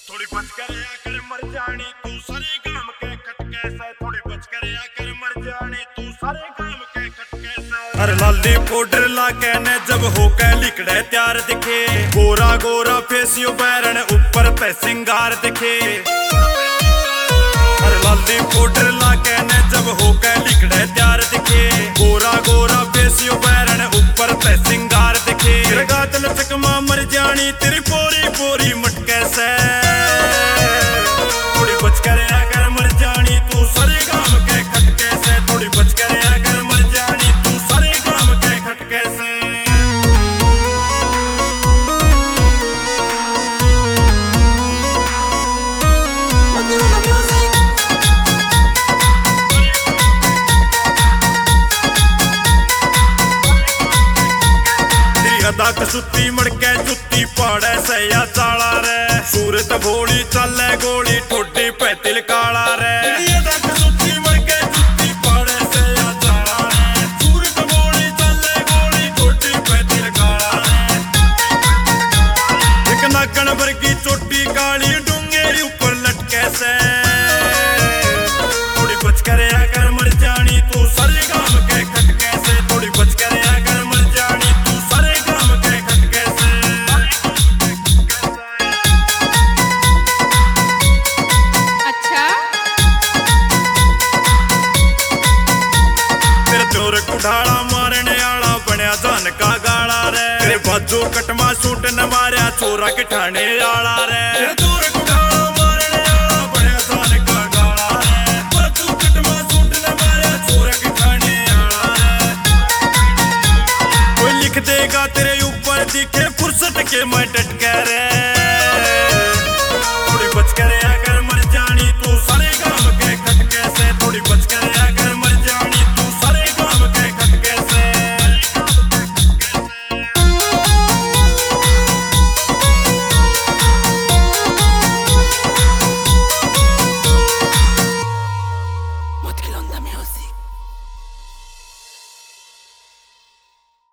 थोड़ी बच कर आकर मर जानी तू सारे काम के खटके से, थोड़ी बच कर आकर मर जानी तू सारे काम के खटके से। अरे लाली पाउडर लाके ने जब होके लिकड़े त्यार दिखे, गोरा गोरा फेसियो बैरन ऊपर पे सिंगार दिखे। अरे लाली पाउडर लाके ने जब होके लिकड़े त्यार दिखे, गोरा गोरा फेसियो बैरन ऊपर पे सिंगार दिखे। तेरे गातल चकमा मर जानी तेरी पोरी पोरी मटके से, थोड़ी बच कर आकर मर जानी तू सारे काम के खटके से, थोड़ी बच कर आकर मर जानी तू सारे काम के खटके से। गदा कसुती मड़के जुत्ती पाड़े से या चाला रे, सूरत भोली चले गोली ठोडी पे तिल काला रे। गदा कसुती मड़के जुत्ती पाड़े से या चाला रे, सूरत भोली चले गोली ठोडी पे तिल काला रे। एक नाकण भर की चोटी काली डूंगेरी ऊपर लटके से, थोड़ी बच कर आकर मर जानी तू सारे काम के खटके से, थोड़ी बच कर आकर मर जानी तू सारे काम के खटके से। अच्छा तेरे चोर कुठाड़ा मारने आला बनया जान का गाला रे, तेरे बाजू कटमा सूट न मारिया चोरा के ठाणे आला रे। तेरे चोर कुठाड़ा मारने आला बनया जान का गाला रे, बाजू कटमा सूट न मारिया चोरा के ठाणे आला रे। कोई लिख देगा तेरे ऊपर दिखे फुर्सत के मैं डटके रे,